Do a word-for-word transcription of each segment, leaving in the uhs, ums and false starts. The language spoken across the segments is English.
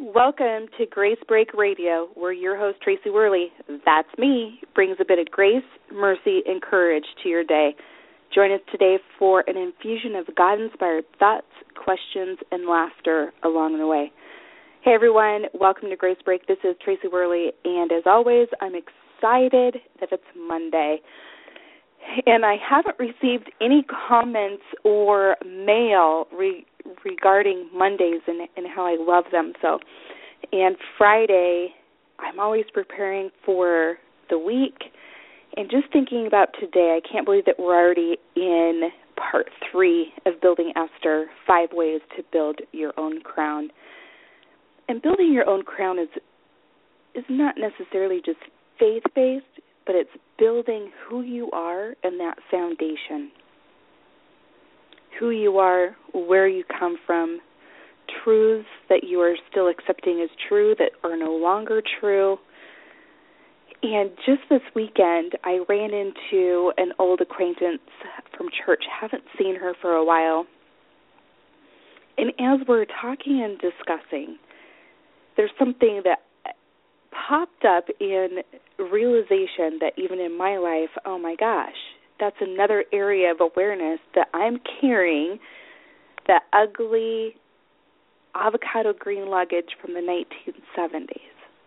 Welcome to Grace Break Radio, where your host, Tracy Worley, that's me, brings a bit of grace, mercy, and courage to your day. Join us today for an infusion of God-inspired thoughts, questions, and laughter along the way. Hey, everyone. Welcome to Grace Break. This is Tracy Worley, and as always, I'm excited that it's Monday. And I haven't received any comments or mail re- regarding Mondays and, and how I love them. So, and Friday, I'm always preparing for the week. And just thinking about today, I can't believe that we're already in part three of Building Esther, Five Ways to Build Your Own Crown. And building your own crown is is not necessarily just faith-based, but it's building who you are and that foundation. Who you are, where you come from, truths that you are still accepting as true that are no longer true. And just this weekend, I ran into an old acquaintance from church. Haven't seen her for a while. And as we're talking and discussing, there's something that popped up in realization that even in my life, oh my gosh, that's another area of awareness that I'm carrying, that ugly avocado green luggage from the nineteen seventies.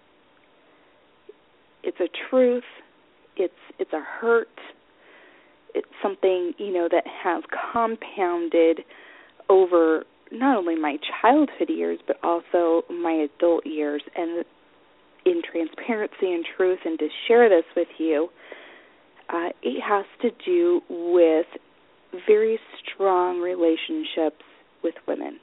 It's a truth, it's it's a hurt, it's something, you know, that has compounded over not only my childhood years, but also my adult years. And in transparency and truth, and to share this with you, uh, it has to do with very strong relationships with women.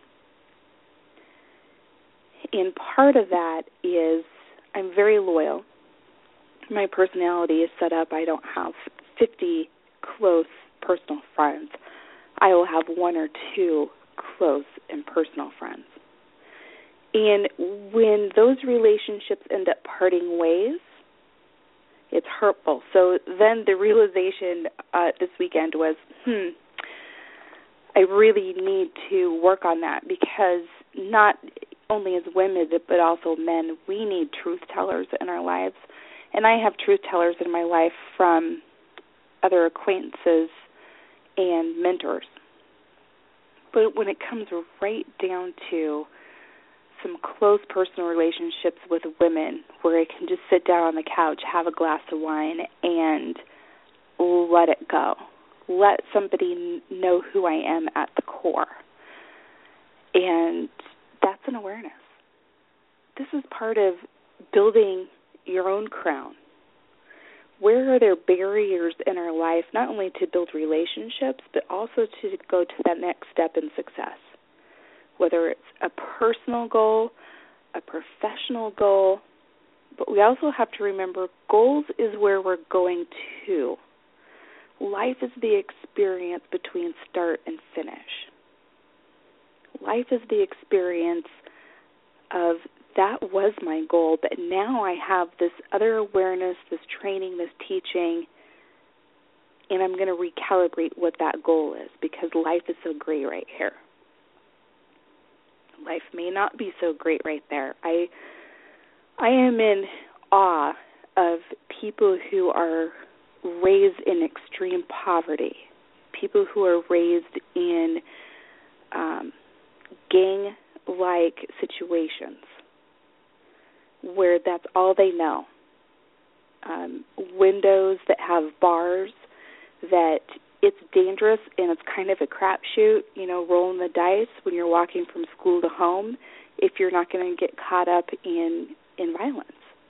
And part of that is I'm very loyal. My personality is set up. I don't have fifty close personal friends. I will have one or two close and personal friends. And when those relationships end up parting ways, it's hurtful. So then the realization uh, this weekend was, hmm, I really need to work on that, because not only as women but also men, we need truth tellers in our lives. And I have truth tellers in my life from other acquaintances and mentors. But when it comes right down to some close personal relationships with women where I can just sit down on the couch, have a glass of wine, and let it go. Let somebody know who I am at the core. And that's an awareness. This is part of building your own crown. Where are there barriers in our life, not only to build relationships, but also to go to that next step in success? Whether it's a personal goal, a professional goal, but we also have to remember goals is where we're going to. Life is the experience between start and finish. Life is the experience of that was my goal, but now I have this other awareness, this training, this teaching, and I'm going to recalibrate what that goal is, because life is so great right here. Life may not be so great right there. I I am in awe of people who are raised in extreme poverty, people who are raised in um, gang-like situations where that's all they know. Um, windows that have bars, that it's dangerous and it's kind of a crapshoot, you know, rolling the dice when you're walking from school to home if you're not going to get caught up in, in violence.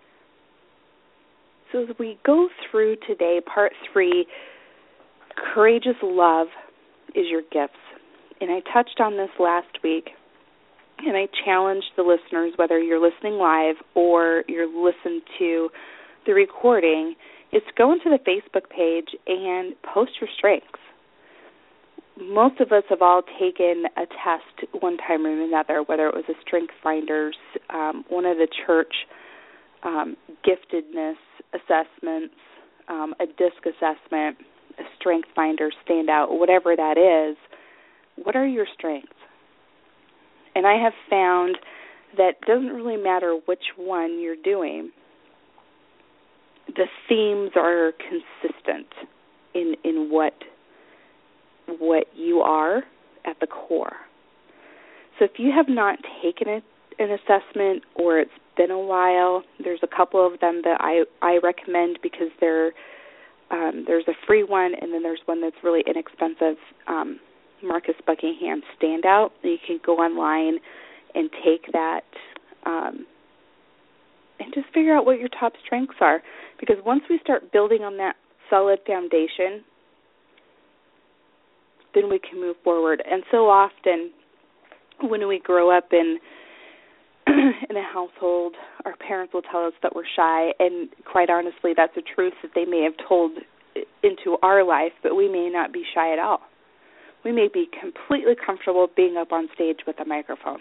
So as we go through today, part three, courageous love is your gifts. And I touched on this last week, and I challenged the listeners, whether you're listening live or you're listening to the recording, is go into the Facebook page and post your strengths. Most of us have all taken a test one time or another, whether it was a Strength Finders, um, one of the church um, giftedness assessments, um, a DISC assessment, a Strength Finder standout, whatever that is. What are your strengths? And I have found that doesn't really matter which one you're doing, the themes are consistent in in what what you are at the core. So if you have not taken a, an assessment, or it's been a while, there's a couple of them that I, I recommend because they're um, there's a free one, and then there's one that's really inexpensive, um, Marcus Buckingham Standout. You can go online and take that um, and just figure out what your top strengths are. Because once we start building on that solid foundation, then we can move forward. And so often when we grow up in in a household, our parents will tell us that we're shy, and quite honestly, that's a truth that they may have told into our life, but we may not be shy at all. We may be completely comfortable being up on stage with a microphone.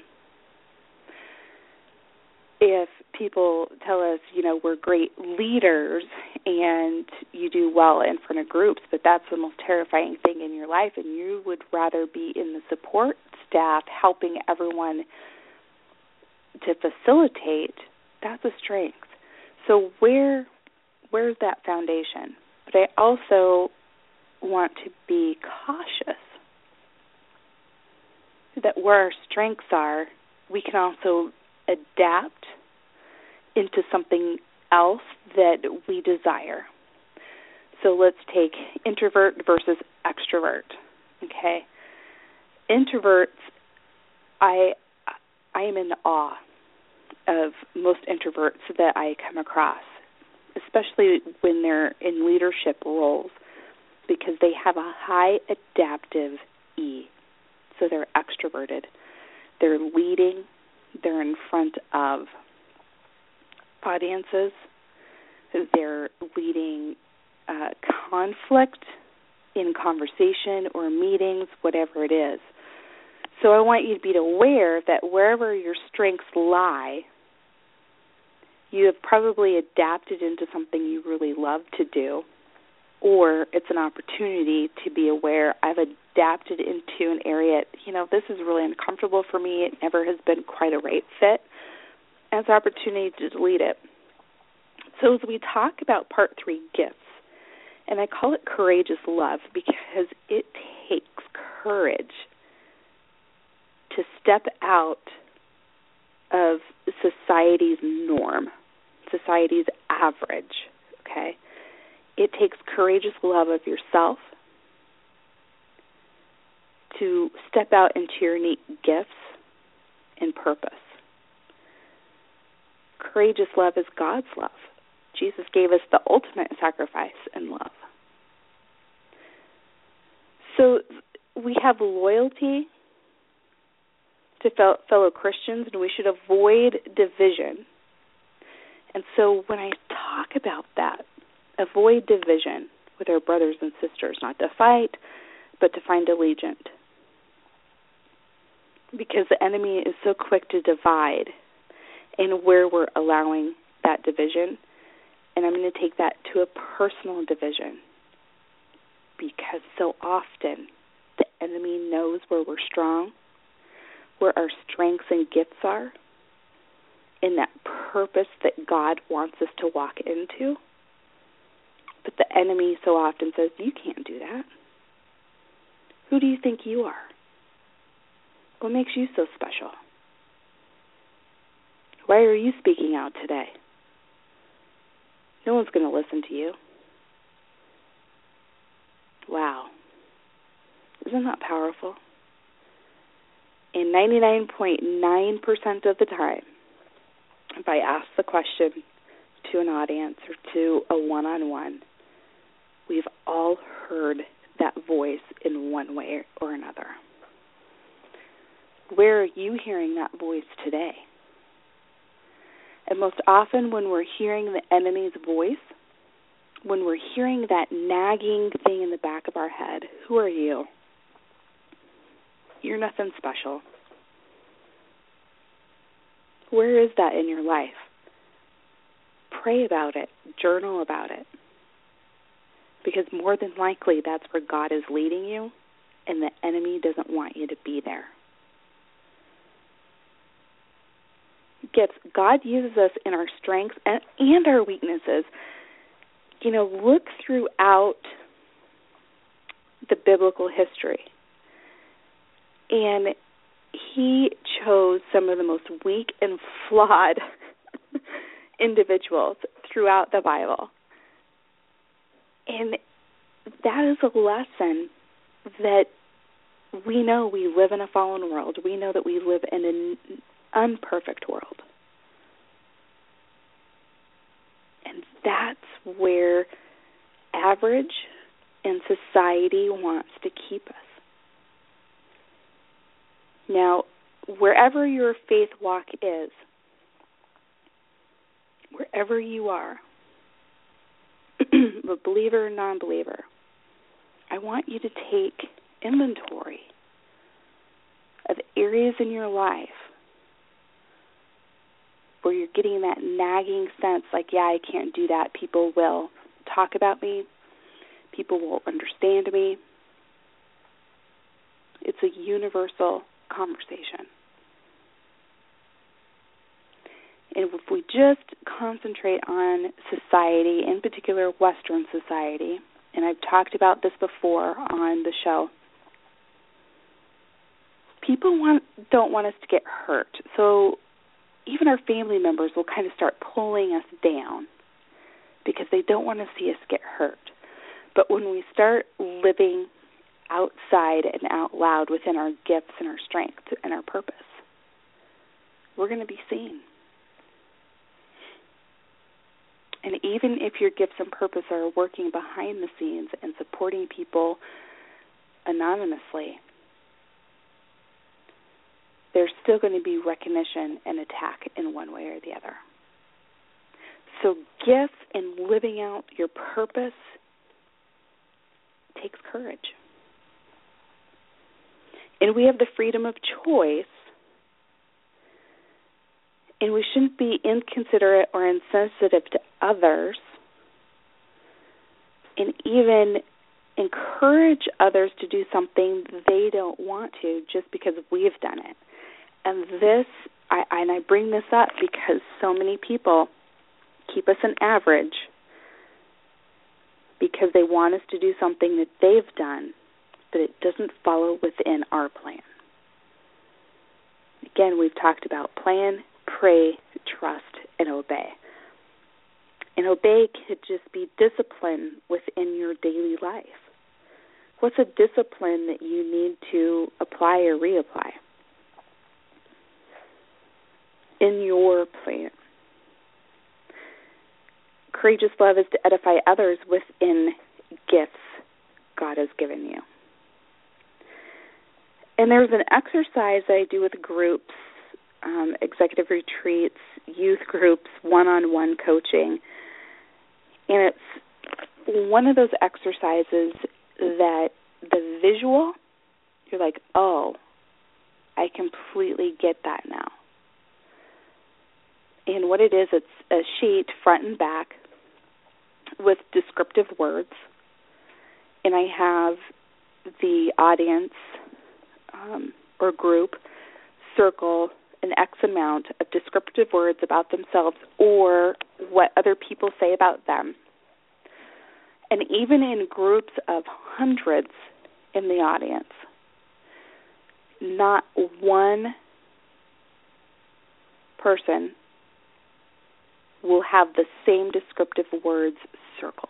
If people tell us, you know, we're great leaders and you do well in front of groups, but that's the most terrifying thing in your life, and you would rather be in the support staff helping everyone to facilitate, that's a strength. So where where's that foundation? But I also want to be cautious that where our strengths are, we can also adapt into something else that we desire. So let's take introvert versus extrovert. Okay, introverts, I I am in awe of most introverts that I come across, especially when they're in leadership roles, because they have a high adaptive E. So they're extroverted. They're leading. They're in front of audiences. They're leading uh, conflict in conversation or meetings, whatever it is. So I want you to be aware that wherever your strengths lie, you have probably adapted into something you really love to do, or it's an opportunity to be aware, I've adapted into an area, you know, this is really uncomfortable for me, it never has been quite a right fit, as an opportunity to delete it. So as we talk about part three, gifts, and I call it courageous love because it takes courage to step out of society's norm, society's average, okay? It takes courageous love of yourself to step out into your unique gifts and purpose. Courageous love is God's love. Jesus gave us the ultimate sacrifice and love. So we have loyalty to fellow Christians, and we should avoid division. And so when I talk about that, avoid division with our brothers and sisters, not to fight, but to find allegiance. Because the enemy is so quick to divide, and where we're allowing that division, and I'm going to take that to a personal division, because so often the enemy knows where we're strong, where our strengths and gifts are, in that purpose that God wants us to walk into. But the enemy so often says, you can't do that. Who do you think you are? What makes you so special? Why are you speaking out today? No one's going to listen to you. Wow. Isn't that powerful? And ninety-nine point nine percent of the time, if I ask the question to an audience or to a one-on-one, we've all heard that voice in one way or another. Where are you hearing that voice today? And most often when we're hearing the enemy's voice, when we're hearing that nagging thing in the back of our head, who are you? You're nothing special. Where is that in your life? Pray about it. Journal about it. Because more than likely that's where God is leading you, and the enemy doesn't want you to be there. gifts. God uses us in our strengths and, and our weaknesses. You know, look throughout the biblical history. And he chose some of the most weak and flawed individuals throughout the Bible. And that is a lesson that we know we live in a fallen world. We know that we live in an imperfect world. And that's where average and society wants to keep us. Now, wherever your faith walk is, wherever you are, a believer or non-believer, I want you to take inventory of areas in your life where you're getting that nagging sense like, yeah, I can't do that. People will talk about me. People will understand me. It's a universal conversation. And if we just concentrate on society, in particular Western society, and I've talked about this before on the show, people want don't want us to get hurt. So even our family members will kind of start pulling us down because they don't want to see us get hurt. But when we start living outside and out loud within our gifts and our strength and our purpose, we're going to be seen. And even if your gifts and purpose are working behind the scenes and supporting people anonymously, there's still going to be recognition and attack in one way or the other. So gifts and living out your purpose takes courage. And we have the freedom of choice, and we shouldn't be inconsiderate or insensitive to others, and even encourage others to do something they don't want to just because we've done it. And this, I, and I bring this up because so many people keep us an average because they want us to do something that they've done, but it doesn't follow within our plan. Again, we've talked about plan, pray, trust, and obey. And obey could just be discipline within your daily life. What's a discipline that you need to apply or reapply in your plan? Courageous love is to edify others within gifts God has given you. And there's an exercise I do with groups, um, executive retreats, youth groups, one-on-one coaching. And it's one of those exercises that the visual, you're like, oh, I completely get that now. And what it is, it's a sheet front and back with descriptive words. And I have the audience um, or group circle an X amount of descriptive words about themselves or what other people say about them. And even in groups of hundreds in the audience, not one person will have the same descriptive words circled.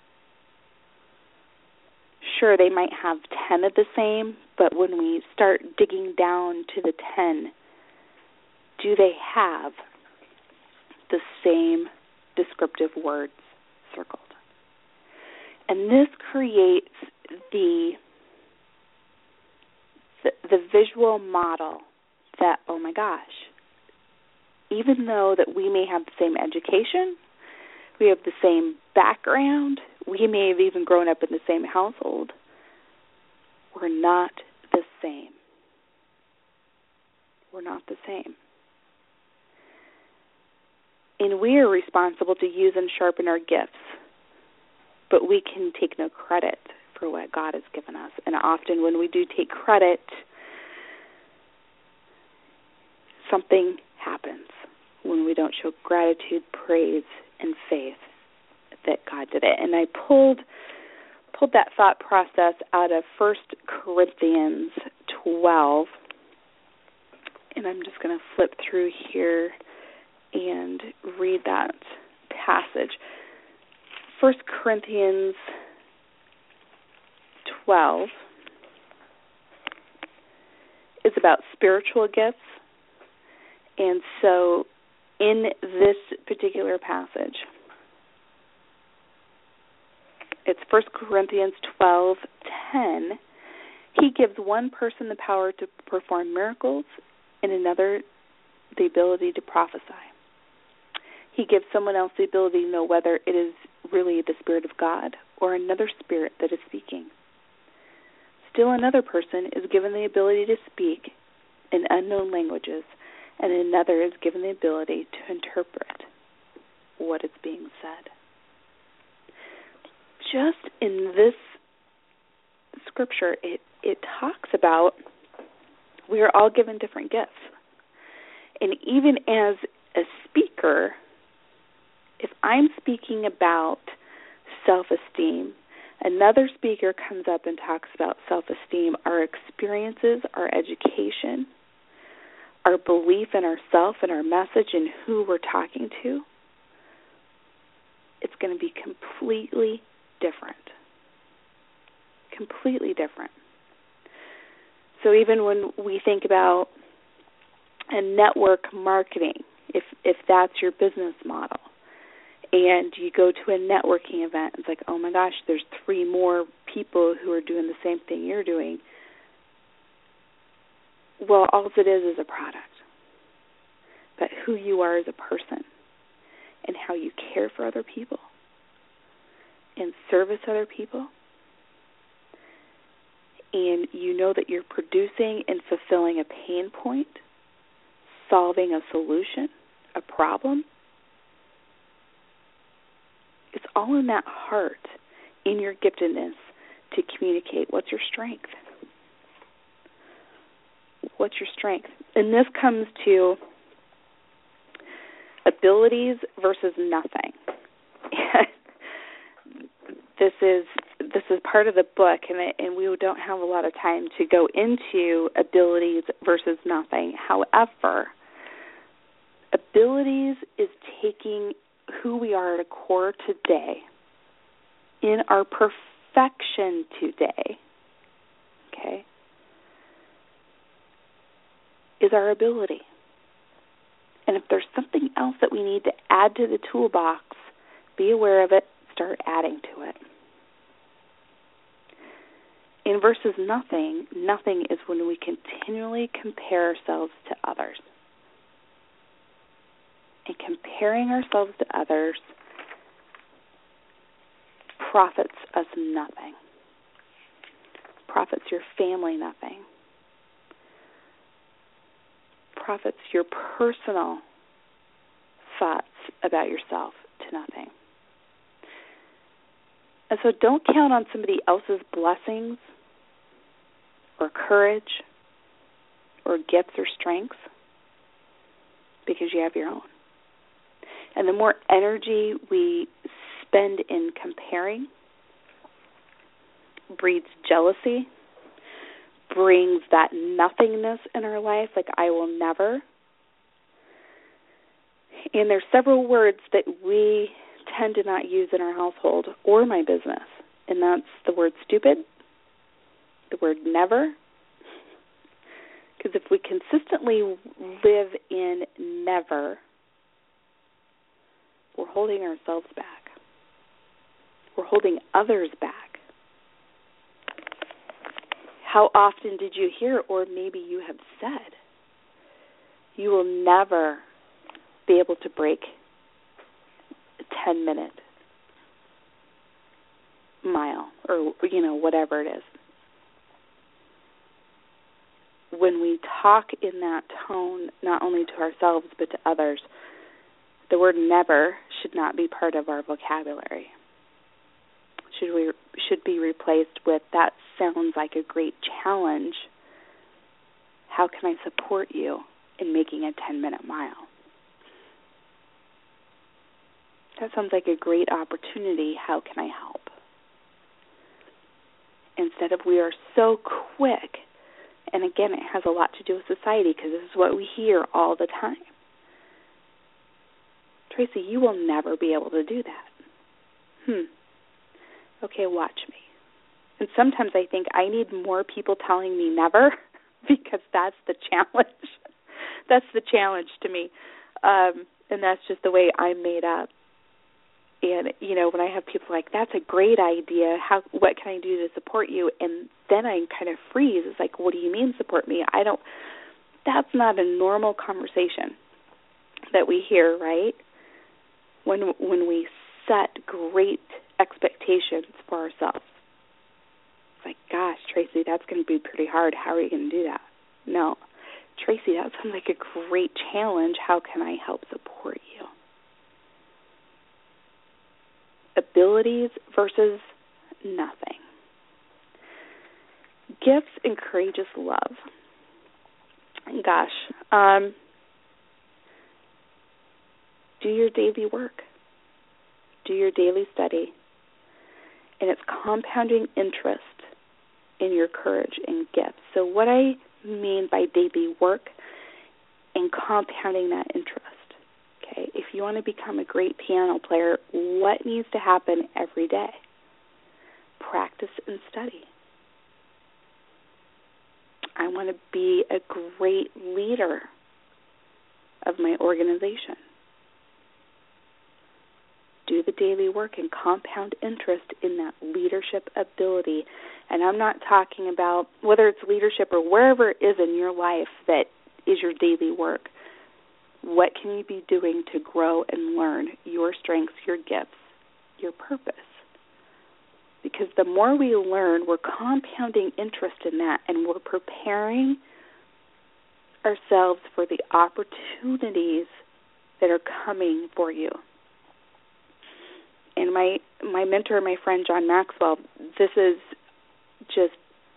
Sure, they might have ten of the same, but when we start digging down to the ten, do they have the same descriptive words circled? And this creates the, the the visual model that, oh my gosh, even though that we may have the same education, we have the same background, we may have even grown up in the same household, we're not the same. We're not the same. And we are responsible to use and sharpen our gifts, but we can take no credit for what God has given us. And often when we do take credit, something happens. when we don't show gratitude, praise, and faith that God did it. And I pulled pulled that thought process out of First Corinthians twelve, and I'm just going to flip through here and read that passage. First Corinthians twelve is about spiritual gifts. And so in this particular passage, it's First Corinthians twelve ten. He gives one person the power to perform miracles and another the ability to prophesy. He gives someone else the ability to know whether it is really the Spirit of God or another spirit that is speaking. Still another person is given the ability to speak in unknown languages, and another is given the ability to interpret what is being said. Just in this scripture, it, it talks about we are all given different gifts. And even as a speaker, if I'm speaking about self-esteem, another speaker comes up and talks about self-esteem, our experiences, our education, our belief in ourself and our message and who we're talking to, it's going to be completely different. Completely different. So even when we think about a network marketing, if if that's your business model, and you go to a networking event, it's like, oh my gosh, there's three more people who are doing the same thing you're doing. Well, all it is is a product. But who you are as a person and how you care for other people and service other people, and you know that you're producing and fulfilling a pain point, solving a solution, a problem, it's all in that heart, in your giftedness to communicate. What's your strength? What's your strength? And this comes to abilities versus nothing. this is this is part of the book, and, it, and we don't have a lot of time to go into abilities versus nothing. However, abilities is taking who we are at a core today, in our perfection today, okay, is our ability. And if there's something else that we need to add to the toolbox, be aware of it, start adding to it. In versus nothing, nothing is when we continually compare ourselves to others. And comparing ourselves to others profits us nothing. Profits your family nothing. Profits your personal thoughts about yourself to nothing. And so don't count on somebody else's blessings or courage or gifts or strengths, because you have your own. And the more energy we spend in comparing breeds jealousy, brings that nothingness in our life, like I will never. And there's several words that we tend to not use in our household or my business, and that's the word stupid, the word never. Because if we consistently live in never, we're holding ourselves back. We're holding others back. How often did you hear, or maybe you have said, you will never be able to break a ten-minute mile, or, you know, whatever it is. When we talk in that tone, not only to ourselves but to others, the word never should not be part of our vocabulary. Should we should be replaced with, that sounds like a great challenge. How can I support you in making a ten-minute mile? That sounds like a great opportunity. How can I help? Instead of we are so quick, and again, it has a lot to do with society because this is what we hear all the time. Tracy, you will never be able to do that. Hmm. Okay, watch me. And sometimes I think I need more people telling me never because that's the challenge. That's the challenge to me. Um, and that's just the way I'm made up. And, you know, when I have people like, that's a great idea, how, what can I do to support you? And then I kind of freeze. It's like, what do you mean support me? I don't, that's not a normal conversation that we hear, right? When when we set great expectations for ourselves. It's like, gosh, Tracy, that's going to be pretty hard. How are you going to do that? No. Tracy, that sounds like a great challenge. How can I help support you? Abilities versus nothing. Gifts and courageous love. Gosh, um, do your daily work. Do your daily study. And it's compounding interest in your courage and gifts. So what I mean by daily work and compounding that interest. Okay, if you want to become a great piano player, what needs to happen every day? Practice and study. I want to be a great leader of my organization. Do the daily work and compound interest in that leadership ability. And I'm not talking about whether it's leadership or wherever it is in your life that is your daily work. What can you be doing to grow and learn your strengths, your gifts, your purpose? Because the more we learn, we're compounding interest in that, and we're preparing ourselves for the opportunities that are coming for you. And my my mentor, my friend John Maxwell, this is just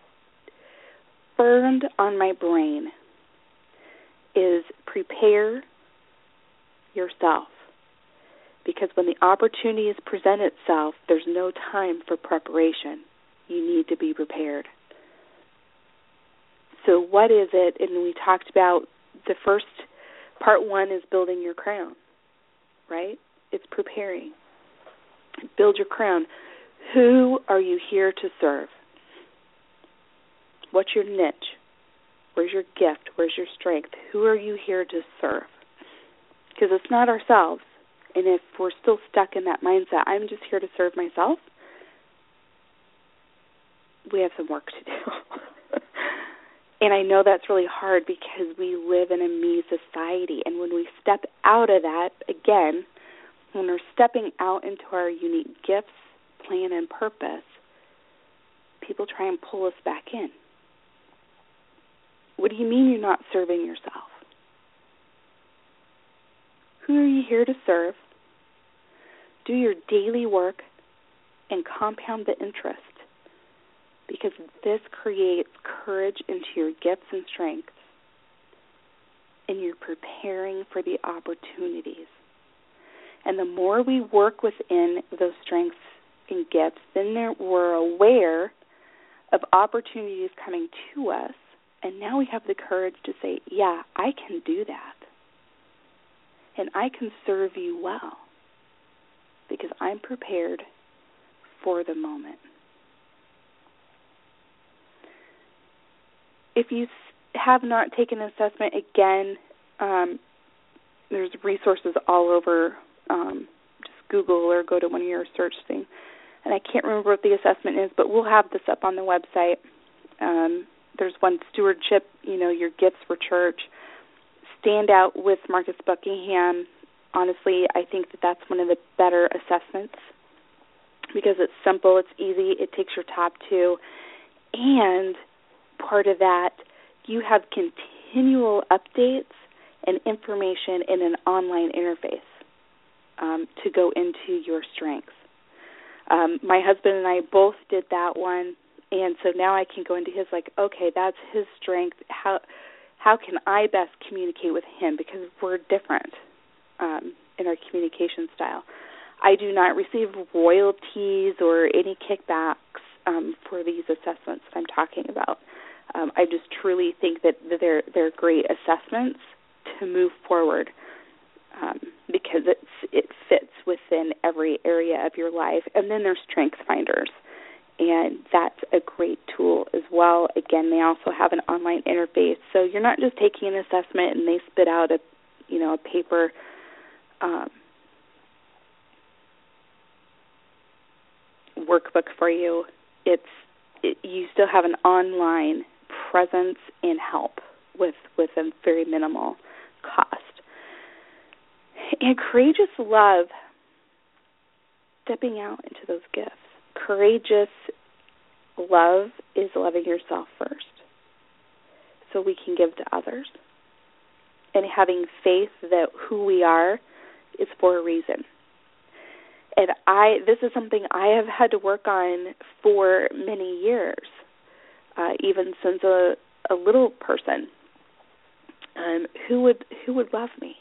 burned on my brain, is prepare yourself. Because when the opportunities present itself, there's no time for preparation. You need to be prepared. So what is it? And we talked about the first part one is building your crown, right? It's preparing. Build your crown. Who are you here to serve? What's your niche? Where's your gift? Where's your strength? Who are you here to serve? Because it's not ourselves. And if we're still stuck in that mindset, I'm just here to serve myself, we have some work to do. And I know that's really hard because we live in a me society. And when we step out of that, again, when we're stepping out into our unique gifts, plan, and purpose, people try and pull us back in. What do you mean you're not serving yourself? Who are you here to serve? Do your daily work and compound the interest, because this creates courage into your gifts and strengths, and you're preparing for the opportunities. And the more we work within those strengths and gifts, then there, we're aware of opportunities coming to us, and now we have the courage to say, yeah, I can do that. And I can serve you well because I'm prepared for the moment. If you have not taken an assessment, again, um, there's resources all over. Um, just Google or go to one of your search things. And I can't remember what the assessment is, but we'll have this up on the website. Um, there's one, stewardship, you know, your gifts for church. Stand out with Marcus Buckingham. Honestly, I think that that's one of the better assessments because it's simple, it's easy, it takes your top two, and part of that, you have continual updates and information in an online interface um, to go into your strengths. Um, my husband and I both did that one, and so now I can go into his, like, okay, that's his strength. How how can I best communicate with him? Because we're different um, in our communication style. I do not receive royalties or any kickbacks um, for these assessments that I'm talking about. Um, I just truly think that they're they're great assessments to move forward um, because it's it fits within every area of your life. And then there's Strength Finders, and that's a great tool as well. Again, they also have an online interface, so you're not just taking an assessment and they spit out a you know a paper. Um, workbook for you. It's it, you still have an online presence and help with with a very minimal cost. And courageous love, stepping out into those gifts. Courageous love is loving yourself first, so we can give to others. And having faith that who we are is for a reason. And I, this is something I have had to work on for many years, uh, even since a, a little person. Um, who would who would love me?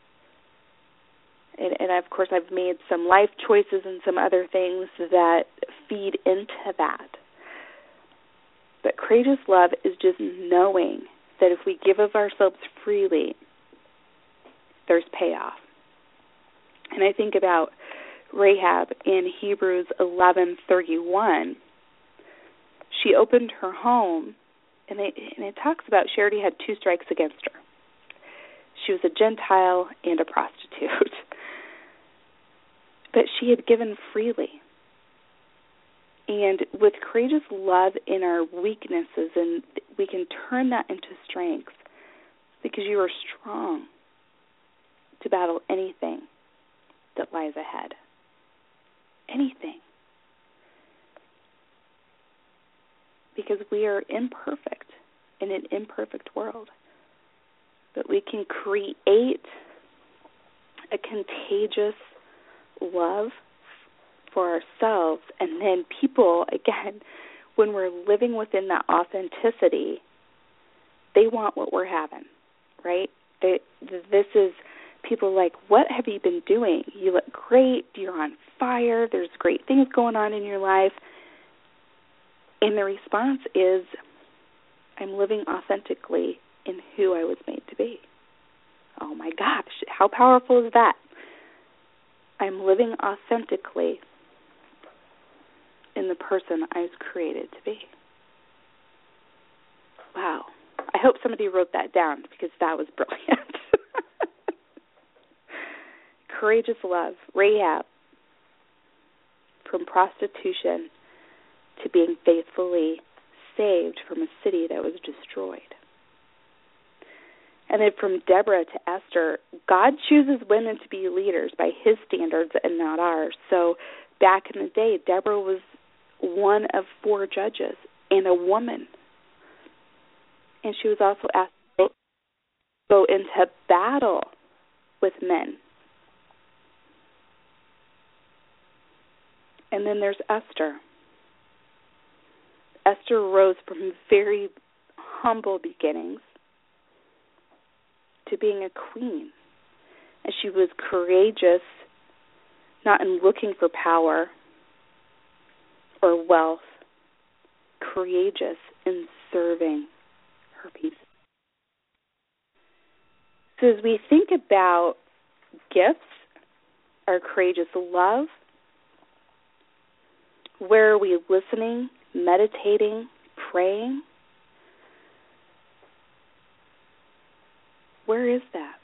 And, and of course, I've made some life choices and some other things that feed into that. But courageous love is just knowing that if we give of ourselves freely, there's payoff. And I think about Rahab in Hebrews eleven thirty-one. She opened her home, and it, and it talks about she already had two strikes against her. She was a Gentile and a prostitute. But she had given freely. And with courageous love in our weaknesses, and we can turn that into strength because you are strong to battle anything that lies ahead. Anything. Because we are imperfect in an imperfect world. But we can create a contagious love for ourselves, and then people, again, when we're living within that authenticity, they want what we're having, right? They, this is people like, what have you been doing? You look great. You're on fire. There's great things going on in your life. And the response is, I'm living authentically in who I was made to be. Oh my gosh, how powerful is that? I'm living authentically in the person I was created to be. Wow. I hope somebody wrote that down because that was brilliant. Courageous love. Rahab, from prostitution to being faithfully saved from a city that was destroyed. And then from Deborah to Esther, God chooses women to be leaders by his standards and not ours. So back in the day, Deborah was one of four judges and a woman. And she was also asked to go into battle with men. And then there's Esther. Esther rose from very humble beginnings to being a queen. And she was courageous, not in looking for power or wealth, courageous in serving her people. So as we think about gifts, our courageous love, where are we listening, meditating, praying? Where is that?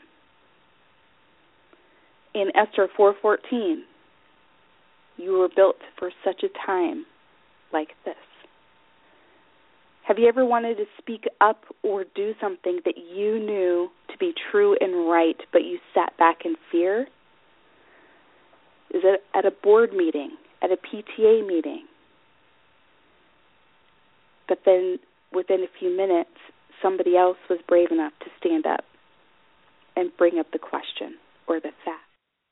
In Esther four fourteen, you were built for such a time like this. Have you ever wanted to speak up or do something that you knew to be true and right, but you sat back in fear? Is it at a board meeting, at a P T A meeting? But then within a few minutes, somebody else was brave enough to stand up and bring up the question or the fact.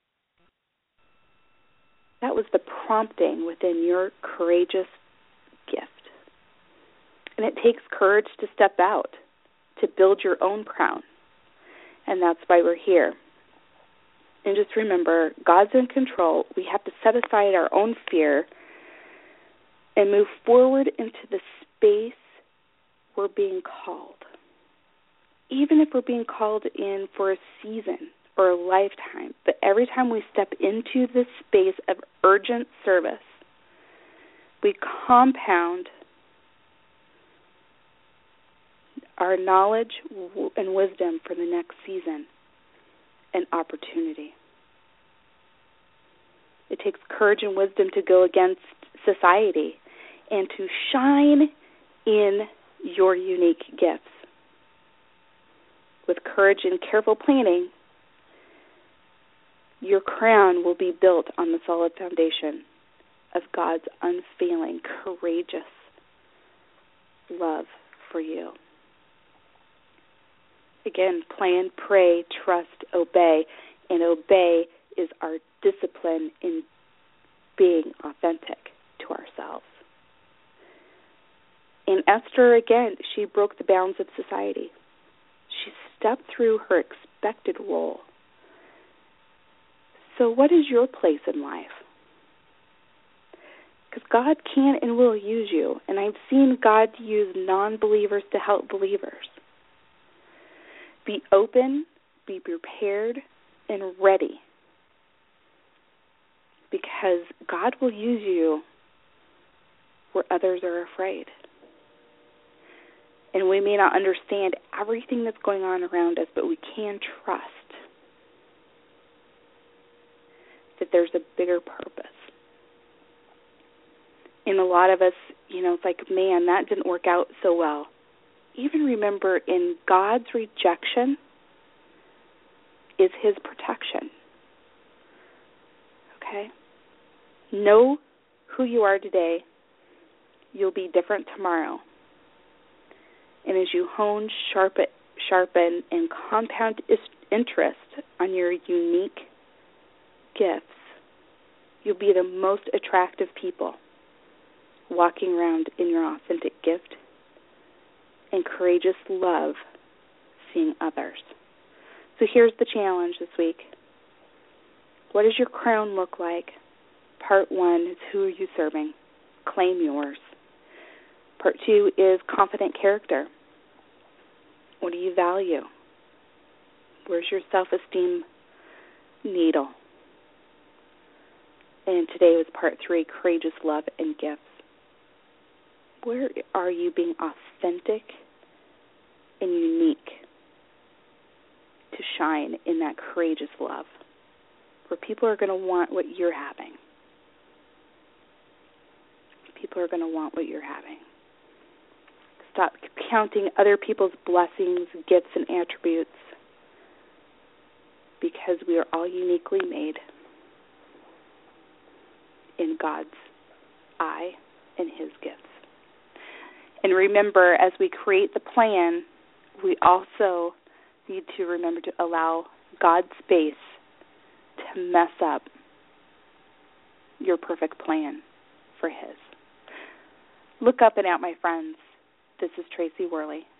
That was the prompting within your courageous gift. And it takes courage to step out, to build your own crown. And that's why we're here. And just remember, God's in control. We have to set aside our own fear and move forward into the space we're being called. Even if we're being called in for a season or a lifetime, but every time we step into this space of urgent service, we compound our knowledge and wisdom for the next season and opportunity. It takes courage and wisdom to go against society and to shine in your unique gifts. With courage and careful planning, your crown will be built on the solid foundation of God's unfailing, courageous love for you. Again, plan, pray, trust, obey, and obey is our discipline in being authentic to ourselves. In Esther, again, she broke the bounds of society. She stepped through her expected role. So what is your place in life? Because God can and will use you, and I've seen God use non-believers to help believers. Be open, be prepared, and ready, because God will use you where others are afraid. And we may not understand everything that's going on around us, but we can trust that there's a bigger purpose. And a lot of us, you know, it's like, man, that didn't work out so well. Even remember, in God's rejection is His protection. Okay? Know who you are today. You'll be different tomorrow. And as you hone, sharpen, sharpen, and compound interest on your unique gifts, you'll be the most attractive people walking around in your authentic gift and courageous love, seeing others. So here's the challenge this week. What does your crown look like? Part one is, who are you serving? Claim yours. Part two is confident character. What do you value? Where's your self-esteem needle? And today was part three, courageous love and gifts. Where are you being authentic and unique to shine in that courageous love, where people are going to want what you're having? People are going to want what you're having. Stop counting other people's blessings, gifts, and attributes, because we are all uniquely made in God's eye and His gifts. And remember, as we create the plan, we also need to remember to allow God's space to mess up your perfect plan for His. Look up and out, my friends. This is Tracy Worley.